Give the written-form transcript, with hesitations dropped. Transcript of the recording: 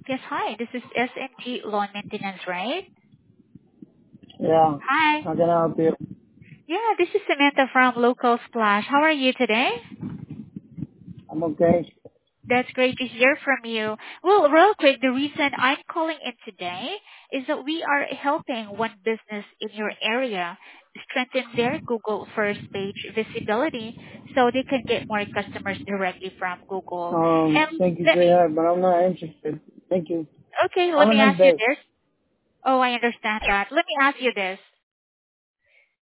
Yes, hi. This is SNG Lawn Maintenance, right? Yeah. Hi. How can I help you? Yeah, this is Samantha from Local Splash. How are you today? I'm okay. That's great to hear from you. Well, real quick, the reason I'm calling in today is that we are helping one business in your area strengthen their Google first page visibility so they can get more customers directly from Google. And Thank you, let me, sweetheart, but I'm not interested. Thank you. okay, Have let a me nice ask you day. this. Oh, I understand that. Let me ask you this.